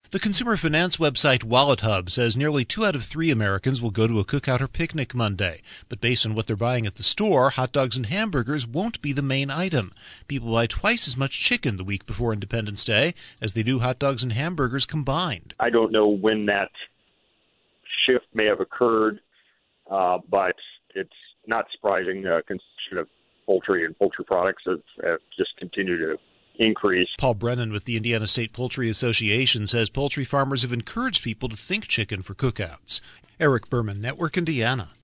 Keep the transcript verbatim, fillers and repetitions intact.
The consumer finance website WalletHub says nearly two out of three Americans will go to a cookout or picnic Monday. But based on what they're buying at the store, hot dogs and hamburgers won't be the main item. People buy twice as much chicken the week before Independence Day as they do hot dogs and hamburgers combined. I don't know when that shift may have occurred, uh, but it's not surprising. Uh, consumption of poultry and poultry products have, have just continued to increase. Paul Brennan with the Indiana State Poultry Association says poultry farmers have encouraged people to think chicken for cookouts. Eric Berman, Network Indiana.